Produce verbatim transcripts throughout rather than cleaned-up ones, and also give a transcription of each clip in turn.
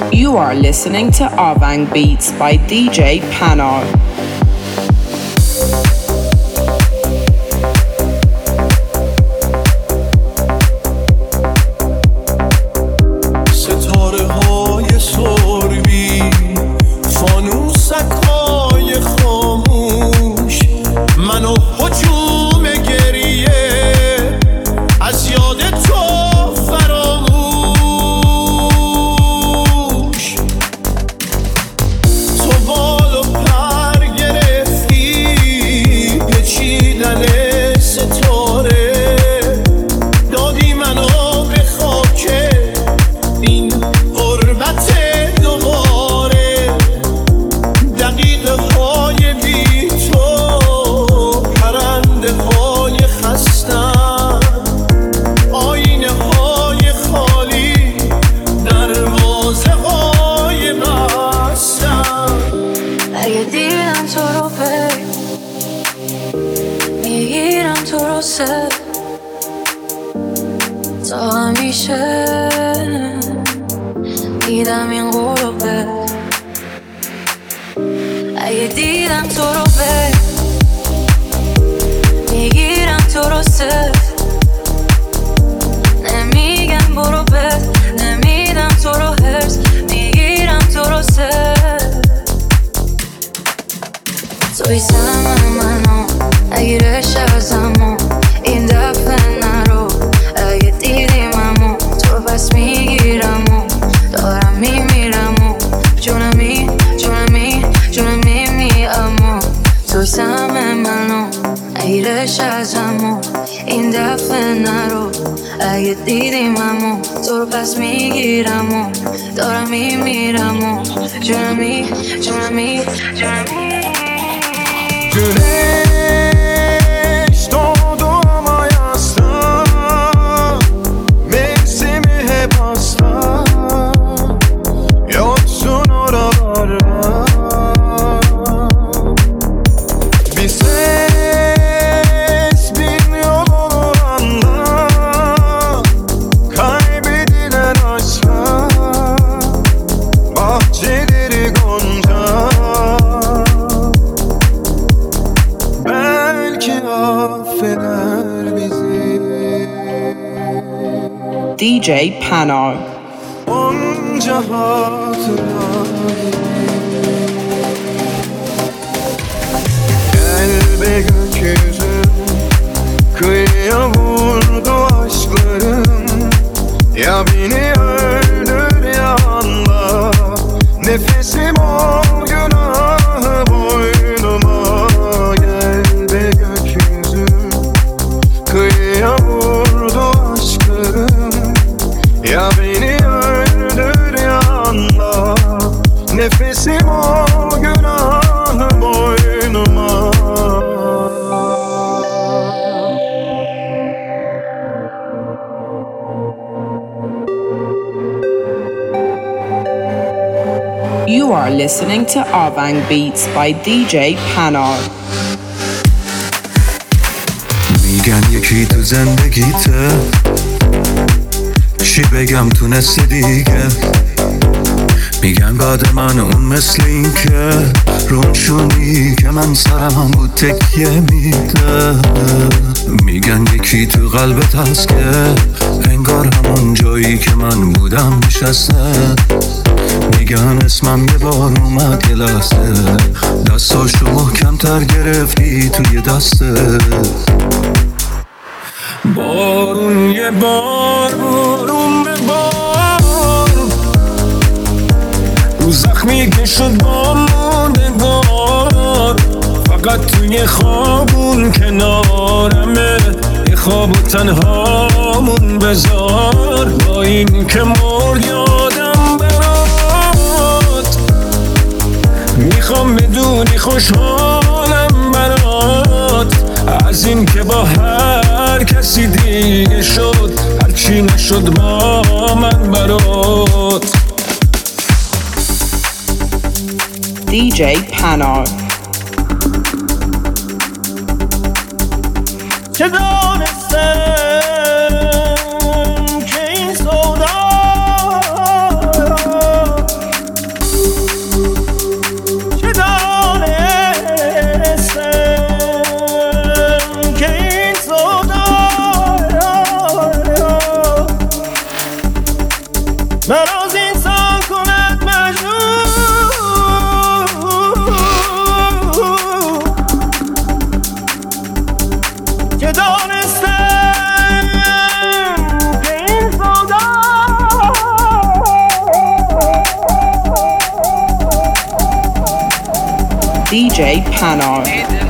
You are listening to Avang Beats by D J Panar. D J Panar. Gel be gökyüzüm, kıyıya vurdu aşklarım. Ya beni öldür ya anla, nefesim o günahı boynuma. Gel be gökyüzüm, kıyıya vurdu aşklarım. Ya beni öldür ya anla, nefesim o günahı boynuma. You are listening to Avang Beats by D J Panar. میگن یکی تو زندگیته، چی بگم تونسته دیگه. میگن بعد من اون مثل این که روشونی که من سرم بود تکیه میده. میگن یکی تو قلبت هست که انگار همون جایی که من بودم نشسته. میگن اسمم یه بار اومد یه لحظه، دستاشو محکم‌تر گرفتی توی دسته. بارون یه بار بارون به بار، رو زخمی که شد با موندگار. فقط توی خوابون کنارمه، یه خواب و تنهامون بذار. با این که مرد یادم برات، میخوام بدونی خوشحالم برات. از این که با هر کسی دیگه شد، هرچی نشد با من برات. D J Panar. چه دانستم که این سودا دی جی Panar.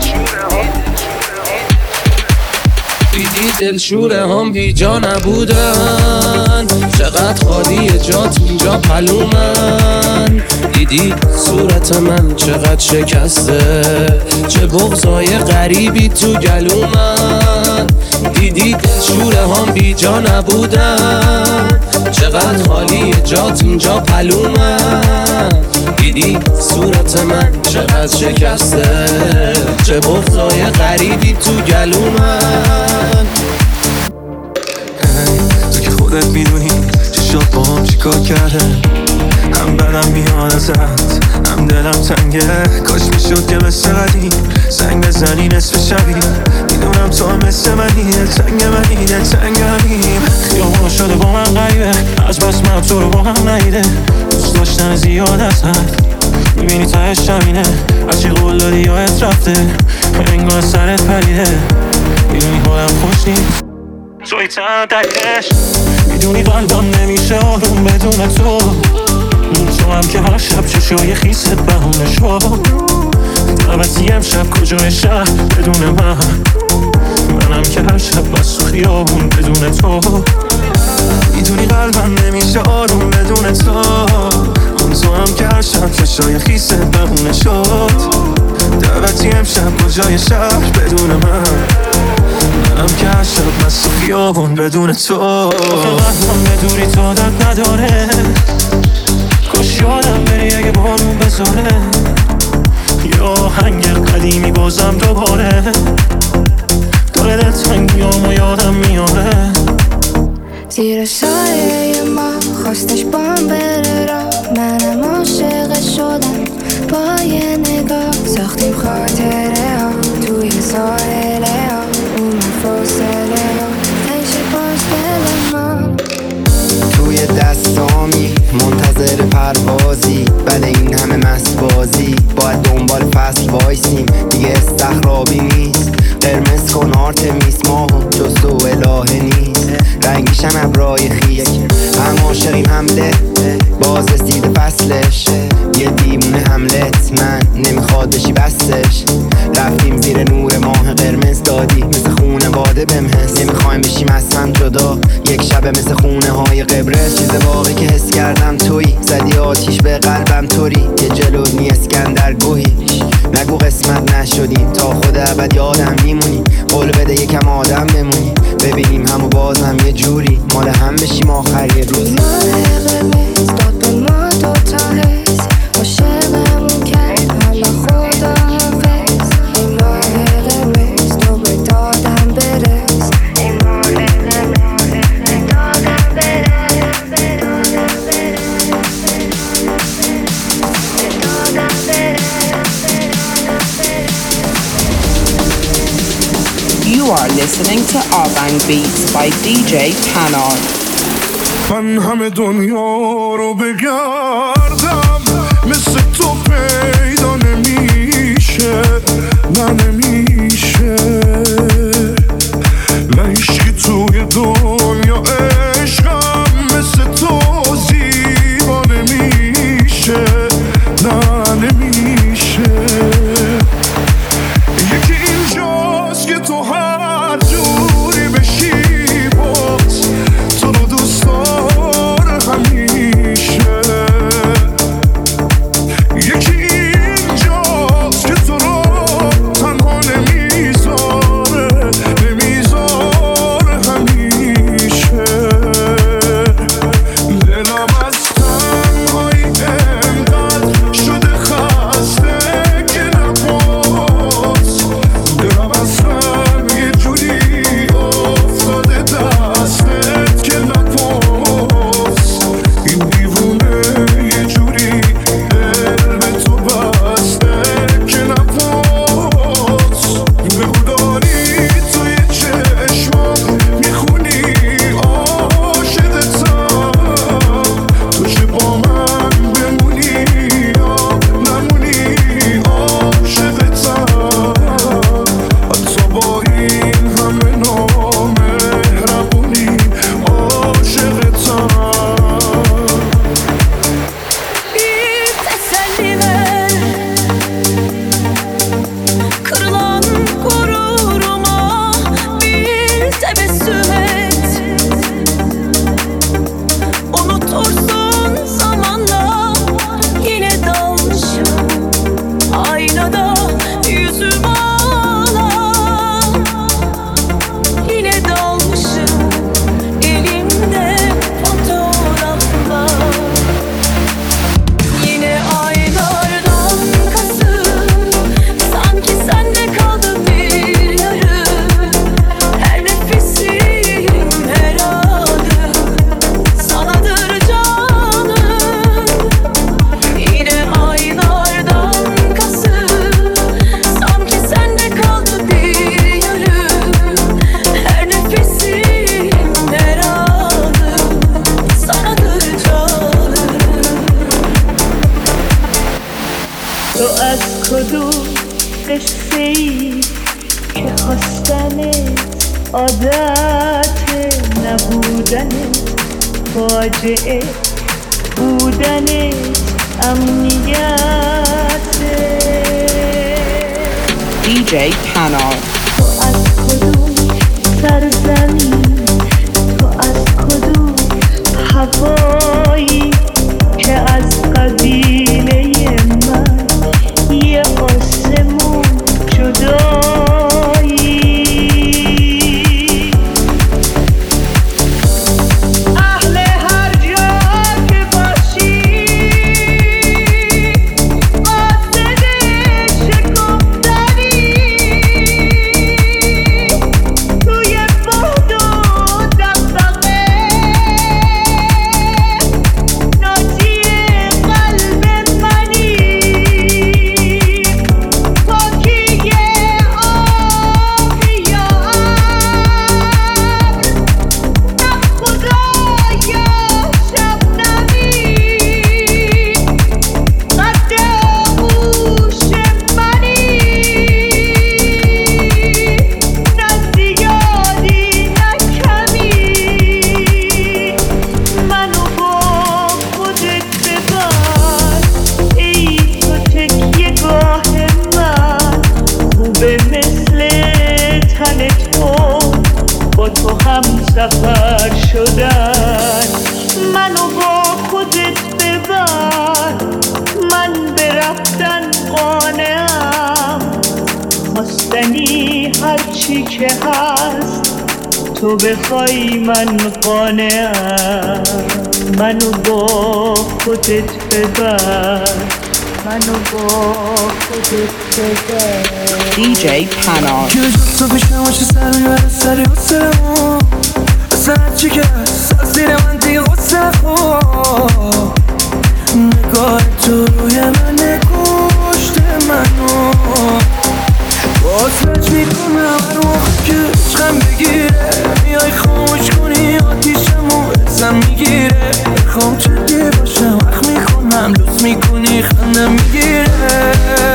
دیدی دلشوره هم بی جا نبودن، چقدر خالی جات اینجا پلومن. دیدی صورت من چقدر شکسته، چه بغضای غریبی تو گلومن. دیدی دلشوره هم بی جا نبودن، چقدر خالی جات اینجا پلومن. دیدی صورت من چقدر شکسته، چه بغضای غریبی تو گلومن. تو که خودت میدونی چشات با هم چیکار کرده، هم بدم میاد ازت هم دلم تنگه. کاش میشد که مثل قدیم زنگ بزنی نصف شبی، میدونم تو هم مثل منی، تنگ منی تنگمیم. خیابون شده با من غریبه، از بس من تو رو با هم نیده. دوست داشتن زیاد ازت میبینی تهش همینه، هرچی قول دادی یادت رفته، انگار سرت پریده. میدونی حالم خوش نیست توی تن دلیلش، میدونی قلبم نمیشه آروم بدون تو. تو هم که هر شب چشای خیست بهونه شو. دعوتی امشب کجای شهر بدون من، منم که هر شب بس تو خیابون بدون تو. میدونی قلبم نمیشه آروم بدون تو. تو هم که هر شب چشای خیست بهونه شد. دعوتی امشب کجای شهر بدون من، منم که هر شب بس تو خیابون بدون تو. قلبم بدونی تو درد نداره، کاش یادم بری اگه بارون بزاره. یا آهنگ قدیمی بازم دوباره داره دلتنگیام و یادم میاره. زیر سایه ما خواستش بام بره را، منم عاشق شدم با یه نگاه. ساختیم خاطره ها توی ساحله ها، اومد فاصله ها تنشه باز دل ما. توی دستامی منتظر پروازی، بعد این همه مست بازی باید دنبال فصل وایسیم. دیگه استخرابی نیست، قرمز کن آرتمیس ماهو جز تو الهه نیست. رنگیشن ابرای خیک هم عاشقیم حمله، باز رسیده فصلش. یه دیمونه حملت من نمیخواد بشی بستش. رفتیم زیر نور ماه قرمز دادی مثل خونه باده بهم حس. نمیخوایم بشیم از هم جدا یک شب مثل خونه های قبرس. چیز واقعی که حس کردم تویی، زدی آتیش به قلبم طوری که جلو نی اسکندر گوهی. نگو قسمت نشدیم تا خود ابد یادم میمونی. قول بده یکم آدم بمونی، ببینیم همو بازم یه جوری مال هم بشیم آخر یه روزی. داد به ما دوتا حس، عاشقمون کرد حالا خدا حافظ. این ماه قرمز تو به دادم برس، این ماه قرمز به دادم برس، به دادم برس، به دادم برس. You are listening to Avang Beats by دی جی Panar. من همه دنیا رو بگردم، مثل تو پیدا نمیشه، نه نمیشه. نه عشقی توی دنیا عشقم مثل تو زیبا نمیشه، نه نمیشه. یکی اینجاست که تو هر جوری بشی باز، تو رو دوست داره همیشه. تو از کدوم قصه‌ای که خواستنت عادت نبودنت فاجعه بودنت امنیته دی جی پنار تو از کدوم سرزمین تو از کدوم هوایی که از قبیله من یه آسمون جدایی اهل هر جا که باشی قاصد شکفتنی توی باد و دغدغه ناجی قلب منی پاکی آب یا ابر نه خدایا شبنمی قد آغوش منی نه زیادی نه کمی منو با خودت ببر ای تو تکیه گاه من خوبه مثل تن تو با تو هم سفر شدن منو با خودت ببر من به رفتن قانعم خواستنی هرچی که هست تو بخوای من قانعم منو با خودت ببر منو با خودت ببر دی جی پنار که جز تو پیشم باشه سر میبره سری حسلمون اصلا هرچی که هست از زیر من دیگه غصه خود نگاه تو روی من نکشته منو باز رج میکنم هر موقع که عشقم بگیره میای خاموش کنی آتیشمو ازم میگیره میخوام جدی باشم وقت میکنم لطف میکنی خندم میگیره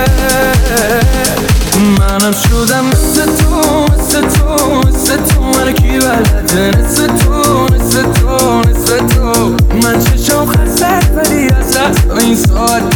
منم شدم مثل تو مثل تو مثل تو من کی بلده مثل تو مثل تو مثل تو من چشم خسته ولی از دست این ساعت